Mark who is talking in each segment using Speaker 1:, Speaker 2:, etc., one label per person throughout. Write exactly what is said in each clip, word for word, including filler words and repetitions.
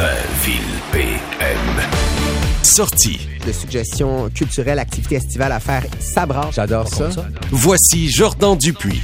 Speaker 1: Vraie Ville P M. Sortie.
Speaker 2: De suggestions culturelles, activités estivales à faire, ça brasse. J'adore ça. ça.
Speaker 1: Voici Jordan Dupuis.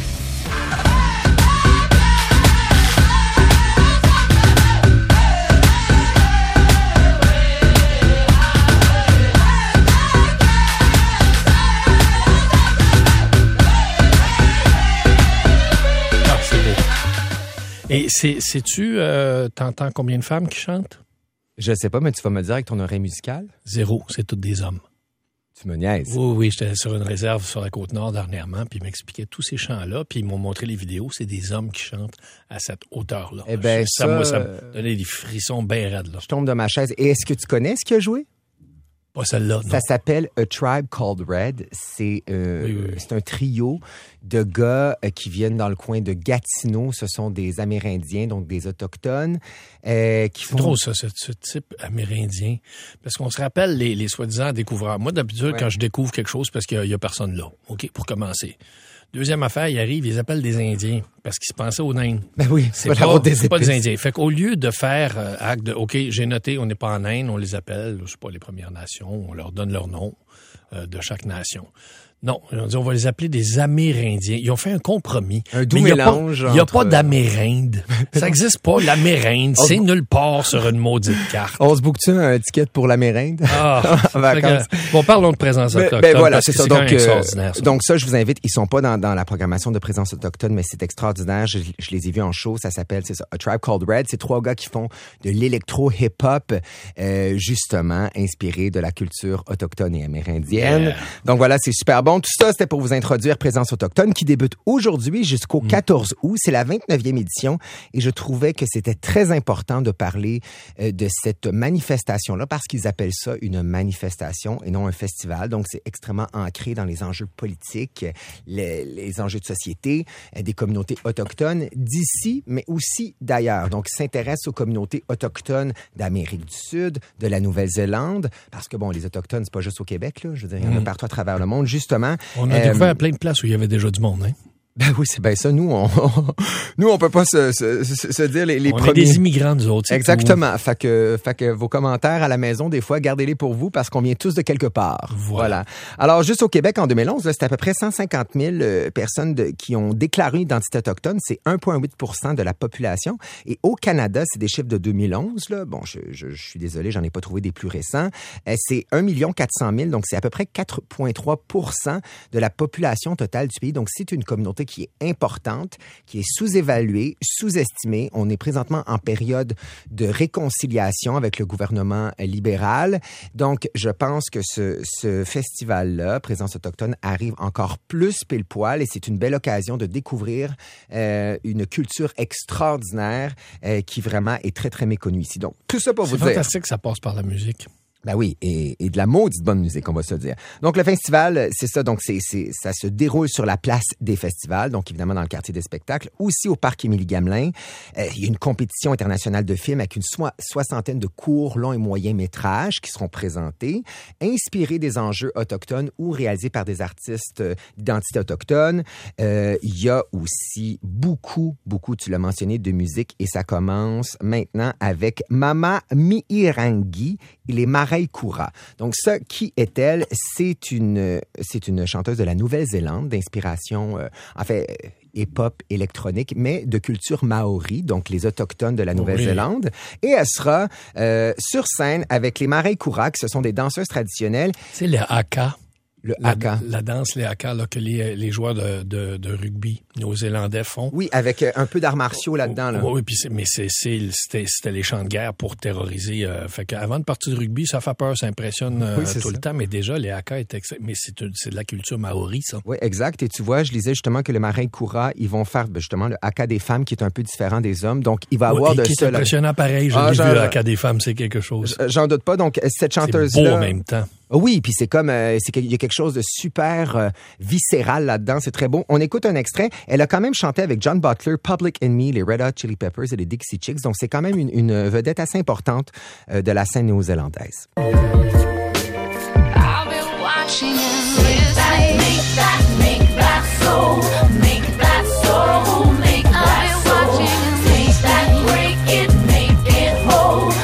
Speaker 3: Et c'est, sais-tu, euh, t'entends combien de femmes qui chantent?
Speaker 2: Je sais pas, mais tu vas me dire avec ton oreille musicale?
Speaker 3: Zéro, c'est toutes des hommes.
Speaker 2: Tu me niaises.
Speaker 3: Oui, oui, j'étais sur une réserve sur la Côte-Nord dernièrement, puis ils m'expliquaient tous ces chants-là, puis ils m'ont montré les vidéos, c'est des hommes qui chantent à cette hauteur-là.
Speaker 2: Eh ben,
Speaker 3: ça,
Speaker 2: ça,
Speaker 3: moi, ça me donnait des frissons bien raides, là.
Speaker 2: Je tombe de ma chaise. Et est-ce que tu connais ce qu'il a joué?
Speaker 3: Pas celle-là, non.
Speaker 2: Ça s'appelle A Tribe Called Red. C'est, euh, oui, oui, oui. c'est un trio de gars euh, qui viennent dans le coin de Gatineau. Ce sont des Amérindiens, donc des Autochtones. Euh, qui
Speaker 3: c'est
Speaker 2: font...
Speaker 3: drôle, ça, ce, ce type amérindien. Parce qu'on se rappelle les, les soi-disant découvreurs. Moi, d'habitude, ouais. quand je découvre quelque chose, parce qu'il n'y a, a personne là, OK, pour commencer. Deuxième affaire, ils arrivent, ils appellent des Indiens parce qu'ils se pensaient aux Indes.
Speaker 2: Ben oui,
Speaker 3: c'est pas, la route des c'est pas des Indiens. Fait qu'au lieu de faire euh, acte de, OK, j'ai noté, on n'est pas en Inde, on les appelle, je sais pas, les Premières Nations, on leur donne leur nom euh, de chaque nation. Non, on dit on va les appeler des Amérindiens. Ils ont fait un compromis.
Speaker 2: Un doux mélange.
Speaker 3: Il n'y a pas, entre... a pas d'Amérinde. Ça n'existe pas, l'Amérinde. C'est se... nulle part sur une maudite carte.
Speaker 2: On se boucle-tu un ticket pour l'Amérinde?
Speaker 3: Ah, que, bon, parlons de présence autochtone.
Speaker 2: Ben, ben voilà, c'est ça.
Speaker 3: C'est
Speaker 2: donc, euh,
Speaker 3: ça.
Speaker 2: donc ça, je vous invite. Ils sont pas dans, dans la programmation de présence autochtone, mais c'est extraordinaire. Je, je les ai vus en show. Ça s'appelle, c'est ça, A Tribe Called Red. C'est trois gars qui font de l'électro-hip-hop, euh, justement, inspiré de la culture autochtone et amérindienne. Yeah. Donc voilà, c'est super bon. Tout ça, c'était pour vous introduire Présence autochtone qui débute aujourd'hui jusqu'au quatorze août. C'est la vingt-neuvième édition et je trouvais que c'était très important de parler euh, de cette manifestation-là parce qu'ils appellent ça une manifestation et non un festival. Donc, c'est extrêmement ancré dans les enjeux politiques, les, les enjeux de société, euh, des communautés autochtones d'ici, mais aussi d'ailleurs. Donc, ils s'intéressent aux communautés autochtones d'Amérique du Sud, de la Nouvelle-Zélande, parce que, bon, les Autochtones, c'est pas juste au Québec, là. Je veux dire, il y en a partout à travers le monde, justement.
Speaker 3: On a euh, découvert plein de places où il y avait déjà du monde, hein?
Speaker 2: Ben oui, c'est bien ça. Nous, on, nous, on peut pas se, se, se dire les, les
Speaker 3: on
Speaker 2: premiers.
Speaker 3: On est des immigrants, nous autres.
Speaker 2: Exactement. Tout. Fait que, fait que vos commentaires à la maison, des fois, gardez-les pour vous parce qu'on vient tous de quelque part.
Speaker 3: Voilà.
Speaker 2: voilà. Alors, juste au Québec, en deux mille onze, là, c'était à peu près cent cinquante mille euh, personnes de, qui ont déclaré une identité autochtone. C'est un virgule huit pour cent de la population. Et au Canada, c'est des chiffres de deux mille onze, là. Bon, je, je, je suis désolé, j'en ai pas trouvé des plus récents. Euh, c'est un million quatre cent mille. Donc, c'est à peu près quatre virgule trois pour cent de la population totale du pays. Donc, c'est une communauté qui est importante, qui est sous-évaluée, sous-estimée. On est présentement en période de réconciliation avec le gouvernement libéral. Donc, je pense que ce, ce festival-là, Présence autochtone, arrive encore plus pile poil et c'est une belle occasion de découvrir euh, une culture extraordinaire euh, qui vraiment est très, très méconnue ici. Donc, tout ça pour
Speaker 3: c'est
Speaker 2: vous dire...
Speaker 3: C'est fantastique que ça passe par la musique.
Speaker 2: Ben oui, et, et de la maudite bonne musique, on va se dire. Donc, le festival, c'est ça. Donc, c'est, c'est, ça se déroule sur la place des festivals, donc évidemment dans le quartier des spectacles, aussi au parc Émilie-Gamelin. Euh, il y a une compétition internationale de films avec une so- soixantaine de courts, longs et moyens métrages qui seront présentés, inspirés des enjeux autochtones ou réalisés par des artistes d'identité autochtone. Euh, il y a aussi beaucoup, beaucoup, tu l'as mentionné, de musique et ça commence maintenant avec Mama Miirangi. Il est Marais-Koura. Donc ça, qui est-elle? C'est une, c'est une chanteuse de la Nouvelle-Zélande, d'inspiration, euh, en fait, hip-hop électronique, mais de culture maori, donc les Autochtones de la Nouvelle-Zélande. Oui. Et elle sera euh, sur scène avec les Marais-Koura, qui ce sont des danseuses traditionnelles.
Speaker 3: C'est les haka.
Speaker 2: Le
Speaker 3: la,
Speaker 2: haka.
Speaker 3: La danse, les haka, là, que les, les joueurs de, de, de rugby néo-zélandais font.
Speaker 2: Oui, avec un peu d'arts martiaux là-dedans. Là.
Speaker 3: Oui, oui, puis c'est, mais c'est, c'est, c'était, c'était les champs de guerre pour terroriser. Euh, fait qu'avant de partir du rugby, ça fait peur, ça impressionne euh, oui, tout ça. le temps. Mais déjà, les haka, étaient, mais c'est, c'est de la culture maori, ça.
Speaker 2: Oui, exact. Et tu vois, je lisais justement que les Marais-Koura, ils vont faire justement le haka des femmes qui est un peu différent des hommes. Donc, il va y avoir
Speaker 3: oui,
Speaker 2: de
Speaker 3: qui
Speaker 2: ça.
Speaker 3: C'est impressionnant pareil. J'ai ah, vu le haka des femmes, c'est quelque chose.
Speaker 2: J'en doute pas. Donc, cette chanteuse-là...
Speaker 3: C'est beau en même temps.
Speaker 2: Oui, puis c'est comme, euh, c'est il y a quelque chose de super euh, viscéral là-dedans, c'est très beau. On écoute un extrait. Elle a quand même chanté avec John Butler, Public Enemy, les Red Hot Chili Peppers et les Dixie Chicks. Donc c'est quand même une, une vedette assez importante euh, de la scène néo-zélandaise.
Speaker 4: Make that soul, make that soul, make that break it, make it whole.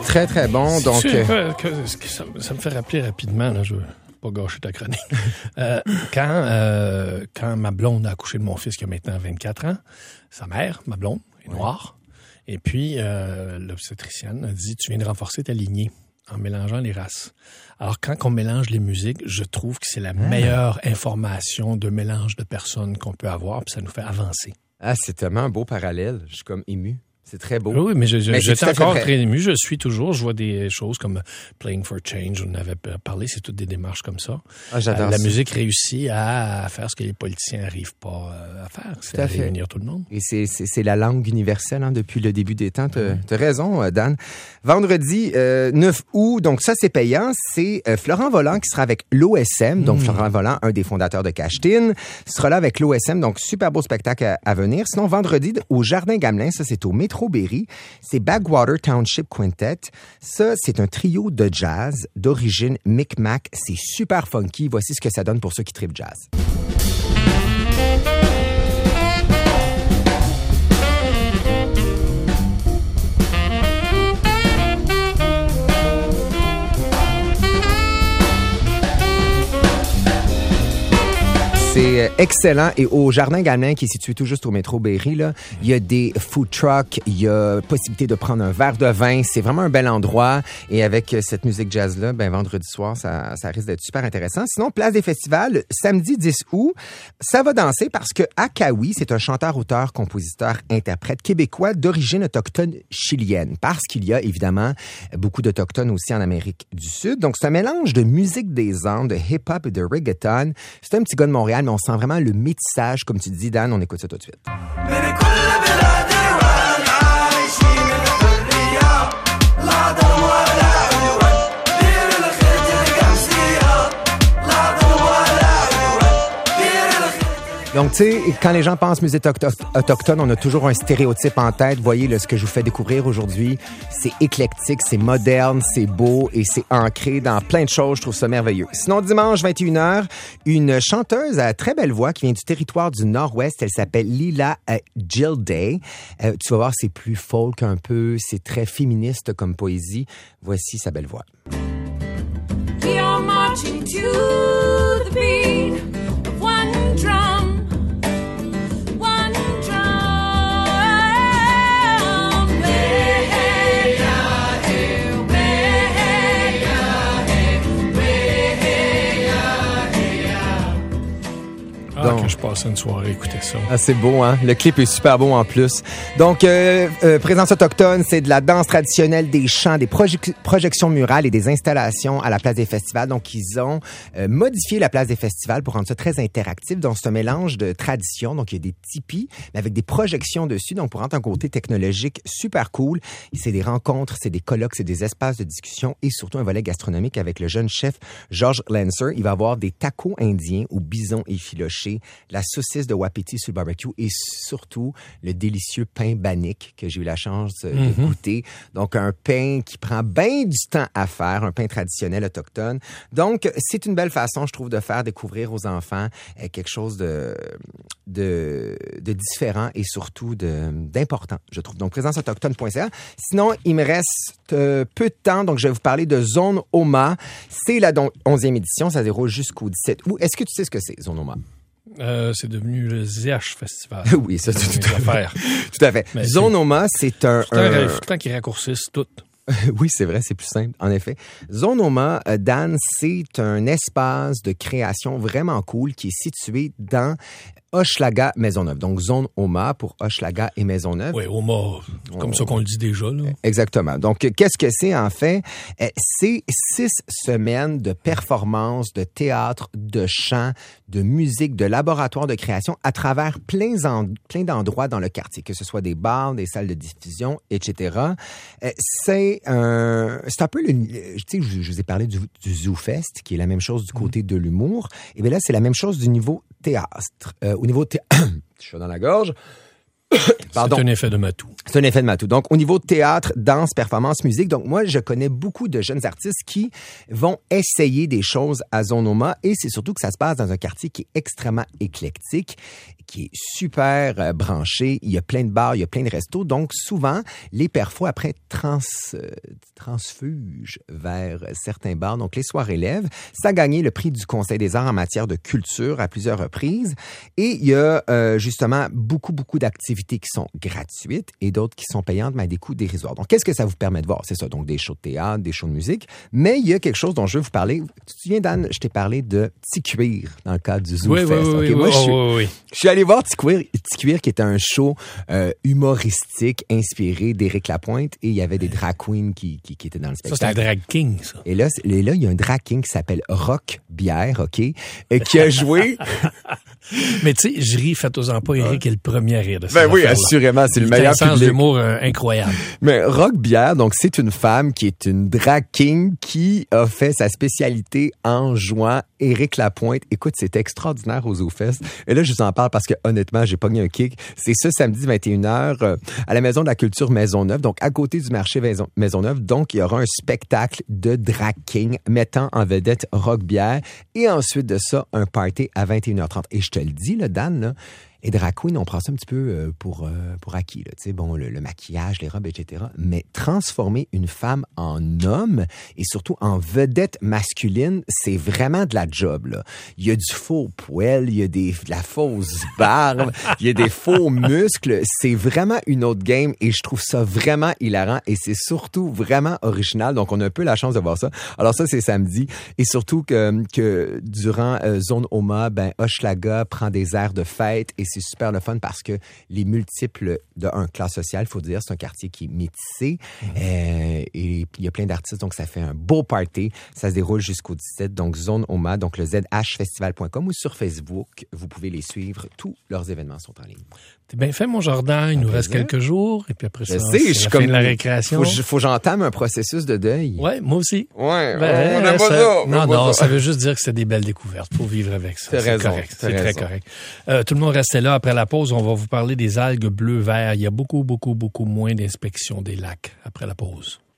Speaker 2: très, très bon.
Speaker 3: C'est
Speaker 2: Donc,
Speaker 3: sûr,
Speaker 2: euh...
Speaker 3: que, que, ça, ça me fait rappeler rapidement, là, je veux pas gâcher ta chronique. euh, quand, euh, quand ma blonde a accouché de mon fils qui a maintenant vingt-quatre ans, sa mère, ma blonde, est noire. Et puis, euh, l'obstétricienne a dit, tu viens de renforcer ta lignée en mélangeant les races. Alors, quand on mélange les musiques, je trouve que c'est la ah. meilleure information de mélange de personnes qu'on peut avoir, puis ça nous fait avancer.
Speaker 2: Ah, c'est tellement un beau parallèle. Je suis comme ému. C'est très beau.
Speaker 3: Oui, mais je, je,
Speaker 2: mais
Speaker 3: j'étais encore très ému. Je suis toujours. Je vois des choses comme Playing for Change, on en avait parlé. C'est toutes des démarches comme ça.
Speaker 2: Ah, j'adore
Speaker 3: euh, La
Speaker 2: ça.
Speaker 3: musique réussit à faire ce que les politiciens n'arrivent pas à faire. C'est à, à réunir tout le monde.
Speaker 2: Et c'est, c'est, c'est la langue universelle hein, depuis le début des temps. T'as, t'as raison, Dan. Vendredi euh, neuf août, donc ça, c'est payant. C'est euh, Florent Volant qui sera avec l'O S M. Donc, mmh. Florent Volant, un des fondateurs de Cachetin, sera là avec l'O S M. Donc, super beau spectacle à, à venir. Sinon, vendredi, au Jardin Gamelin, ça, c'est au Métro Berry. C'est Bagwater Township Quintet. Ça, c'est un trio de jazz d'origine Micmac. C'est super funky. Voici ce que ça donne pour ceux qui trippent jazz. C'est excellent. Et au Jardin Gamelin, qui est situé tout juste au métro Berry, là, il y a des food trucks, il y a possibilité de prendre un verre de vin. C'est vraiment un bel endroit. Et avec cette musique jazz-là, ben, vendredi soir, ça, ça risque d'être super intéressant. Sinon, place des festivals, samedi dix août, ça va danser parce que Akawi, c'est un chanteur, auteur, compositeur, interprète québécois d'origine autochtone chilienne. Parce qu'il y a évidemment beaucoup d'Autochtones aussi en Amérique du Sud. Donc, c'est un mélange de musique des Andes, de hip-hop et de reggaeton. C'est un petit gars de Montréal, mais on sent vraiment le métissage, comme tu dis, Dan. On écoute ça tout de suite. Donc, tu sais, quand les gens pensent musique autochtone, on a toujours un stéréotype en tête. Voyez, là, ce que je vous fais découvrir aujourd'hui, c'est éclectique, c'est moderne, c'est beau et c'est ancré dans plein de choses. Je trouve ça merveilleux. Sinon, dimanche, vingt et une heures, une chanteuse à très belle voix qui vient du territoire du Nord-Ouest. Elle s'appelle Lila euh, Gilday. Euh, tu vas voir, c'est plus folk un peu, c'est très féministe comme poésie. Voici sa belle voix. We are marching to the beat of one drum.
Speaker 3: Ah, que je passe une soirée écouter ça.
Speaker 2: Ah, c'est beau, hein? Le clip est super beau en plus. Donc, euh, euh, présence autochtone, c'est de la danse traditionnelle, des chants, des proje- projections murales et des installations à la place des festivals. Donc, ils ont euh, modifié la place des festivals pour rendre ça très interactif. Donc, c'est un mélange de traditions. Donc, il y a des tipis, mais avec des projections dessus. Donc, pour rendre un côté technologique super cool. Et c'est des rencontres, c'est des colloques, c'est des espaces de discussion et surtout un volet gastronomique avec le jeune chef George Lancer. Il va avoir des tacos indiens au bison effiloché, la saucisse de wapiti sur le barbecue et surtout le délicieux pain bannique que j'ai eu la chance de mm-hmm. goûter. Donc, un pain qui prend bien du temps à faire, un pain traditionnel autochtone. Donc, c'est une belle façon, je trouve, de faire découvrir aux enfants euh, quelque chose de, de, de différent et surtout de, d'important, je trouve. Donc, présence autochtone point c a. Sinon, il me reste euh, peu de temps, donc je vais vous parler de Zone Oma. C'est la donc, onzième édition, ça se déroule jusqu'au dix-sept août. Est-ce que tu sais ce que c'est, Zone Oma?
Speaker 3: Euh, c'est devenu le Z H Festival.
Speaker 2: Oui, ça, c'est tout, tout à fait. Tout à fait.
Speaker 3: Mais
Speaker 2: Zone Oma, c'est un...
Speaker 3: Il
Speaker 2: un...
Speaker 3: faut tant qu'ils raccourcissent tout.
Speaker 2: Oui, c'est vrai, c'est plus simple, en effet. Zone Oma, euh, Dan, c'est un espace de création vraiment cool qui est situé dans Hochelaga Maisonneuve. Donc, Zone Oma pour Hochelaga et Maisonneuve.
Speaker 3: Oui, Oma, comme On... ça qu'on le dit déjà, là.
Speaker 2: Exactement. Donc, qu'est-ce que c'est, en fait? C'est six semaines de performances, de théâtre, de chant, de musique, de laboratoire de création à travers plein, en... plein d'endroits dans le quartier, que ce soit des bars, des salles de diffusion, et cetera. C'est un, c'est un peu, le, tu sais, je, je vous ai parlé du, du ZooFest, qui est la même chose du côté de l'humour. Et bien là, c'est la même chose du niveau théâtre. Euh, au niveau théâtre, je suis dans la gorge. Pardon.
Speaker 3: C'est un effet de matou.
Speaker 2: C'est un effet de matou. Donc, au niveau de théâtre, danse, performance, musique, donc moi, je connais beaucoup de jeunes artistes qui vont essayer des choses à Zone Oma et c'est surtout que ça se passe dans un quartier qui est extrêmement éclectique, qui est super euh, branché. Il y a plein de bars, il y a plein de restos. Donc, souvent, les perfos, après, trans, euh, transfugent vers certains bars. Donc, les soirées lèvres. Ça a gagné le prix du Conseil des arts en matière de culture à plusieurs reprises. Et il y a euh, justement beaucoup, beaucoup d'activités qui sont gratuites et d'autres qui sont payantes, mais à des coûts dérisoires. Donc, qu'est-ce que ça vous permet de voir? C'est ça, donc des shows de théâtre, des shows de musique. Mais il y a quelque chose dont je veux vous parler. Tu te souviens, Dan, je t'ai parlé de Petit Cuir dans le cadre du Zoo
Speaker 3: oui,
Speaker 2: Fest.
Speaker 3: Oui, oui,
Speaker 2: okay,
Speaker 3: oui,
Speaker 2: moi,
Speaker 3: oui,
Speaker 2: je suis,
Speaker 3: oui, oui.
Speaker 2: je suis allé voir Petit Cuir, Petit Cuir qui était un show euh, humoristique inspiré d'Éric Lapointe et il y avait des drag queens qui, qui, qui étaient dans le spectacle.
Speaker 3: Ça, c'est un drag king, ça.
Speaker 2: Et là, et là, il y a un drag king qui s'appelle Rock Bière, OK, et qui a joué...
Speaker 3: Mais tu sais, je ris, faites-en pas, Éric est le premier à rire de ça.
Speaker 2: Ben oui, assurément, c'est le meilleur
Speaker 3: Il a un sens
Speaker 2: public.
Speaker 3: d'humour euh, incroyable.
Speaker 2: Mais Rock Bière, donc c'est une femme qui est une drag king qui a fait sa spécialité en jouant Éric Lapointe. Écoute, c'est extraordinaire aux ZooFest. Et là, je vous en parle parce que honnêtement, j'ai pogné un kick. C'est ce samedi vingt et une heures euh, à la Maison de la Culture Maisonneuve, donc à côté du marché Maison- Maisonneuve. Donc, il y aura un spectacle de drag king mettant en vedette Rock Bière et ensuite de ça, un party à vingt et une heures trente. Et je te le dis, là, Dan, là, les drag queens, on prend ça un petit peu euh, pour, euh, pour acquis, là. Tu sais, bon, le, le maquillage, les robes, et cetera. Mais transformer une femme en homme et surtout en vedette masculine, c'est vraiment de la job, là. Il y a du faux poil, il y a des, de la fausse barbe, il y a des faux muscles. C'est vraiment une autre game et je trouve ça vraiment hilarant et c'est surtout vraiment original. Donc, on a un peu la chance de voir ça. Alors ça, c'est samedi. Et surtout que, que durant euh, Zone Oma, ben, Hochelaga prend des airs de fête et c'est super le fun parce que les multiples de un classe sociale, il faut dire, c'est un quartier qui est métissé mmh. euh, et il y a plein d'artistes, donc ça fait un beau party. Ça se déroule jusqu'au dix-sept, donc Zone Oma, donc le z h festival point com ou sur Facebook, vous pouvez les suivre. Tous leurs événements sont en ligne.
Speaker 3: T'es bien fait, mon Jordan. Il nous reste quelques jours et puis après ça,
Speaker 2: je sais,
Speaker 3: c'est
Speaker 2: je
Speaker 3: la
Speaker 2: comme,
Speaker 3: fin de la récréation.
Speaker 2: Faut, faut que j'entame un processus de deuil.
Speaker 3: Ouais, moi aussi.
Speaker 2: Ouais,
Speaker 3: ben,
Speaker 2: on n'a pas
Speaker 3: ça.
Speaker 2: ça.
Speaker 3: Non, non, ça. ça veut juste dire que c'est des belles découvertes. Faut vivre avec ça.
Speaker 2: C'est,
Speaker 3: c'est
Speaker 2: raison,
Speaker 3: correct.
Speaker 2: C'est
Speaker 3: raison. très correct. Euh, tout le monde restait là après la pause. On va vous parler des algues bleu-vert. Il y a beaucoup, beaucoup, beaucoup moins d'inspection des lacs après la pause.